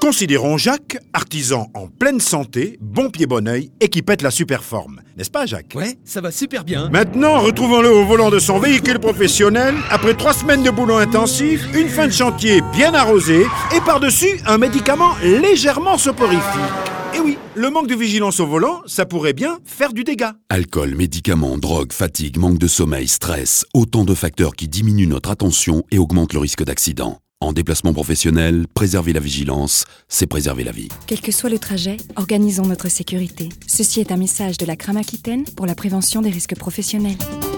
Considérons Jacques, artisan en pleine santé, bon pied bon oeil et qui pète la super forme. N'est-ce pas, Jacques? Ouais, ça va super bien. Maintenant, retrouvons-le au volant de son véhicule professionnel, après 3 semaines de boulot intensif, une fin de chantier bien arrosée et par-dessus un médicament légèrement soporifique. Et oui, le manque de vigilance au volant, ça pourrait bien faire du dégât. Alcool, médicaments, drogue, fatigue, manque de sommeil, stress, autant de facteurs qui diminuent notre attention et augmentent le risque d'accident. En déplacement professionnel, préserver la vigilance, c'est préserver la vie. Quel que soit le trajet, organisons notre sécurité. Ceci est un message de la CRAM Aquitaine pour la prévention des risques professionnels.